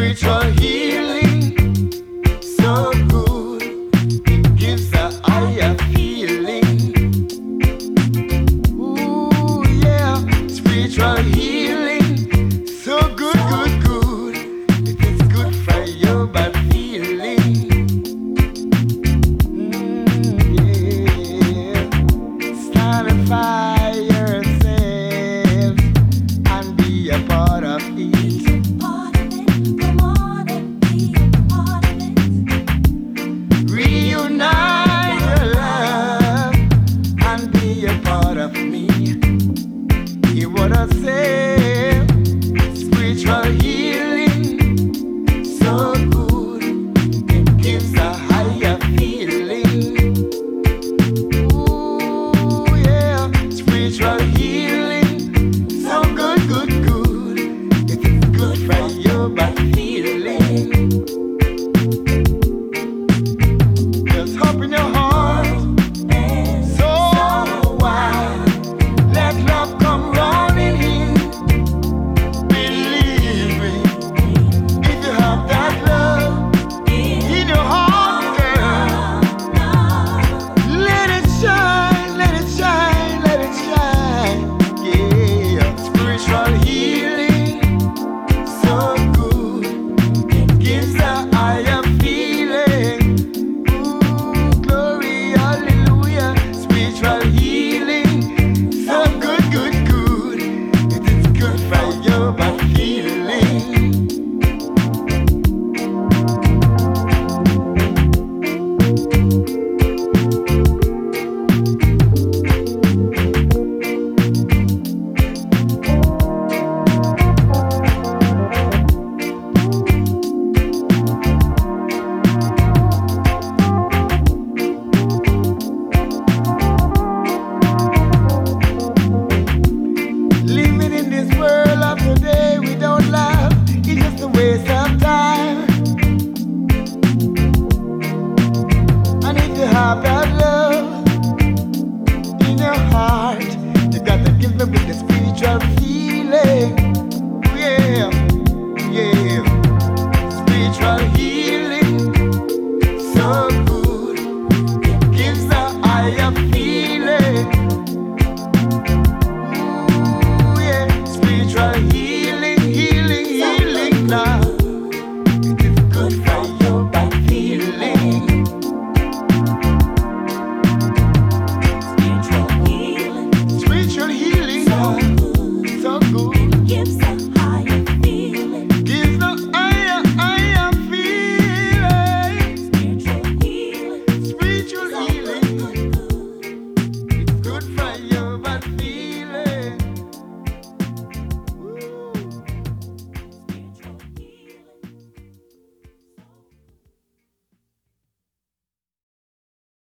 Spiritual healing, so good. It gives a higher feeling. Ooh, yeah. Spiritual healing, so good, good, good. It is good for your bad feeling. Yeah. Start a fire yourself and be a part of it. Reunite your love and be a part of me. Hear what I say. Spiritual healing, so good. It gives a higher feeling. Ooh, yeah. Spiritual healing, so good, good, good. It is good for your body.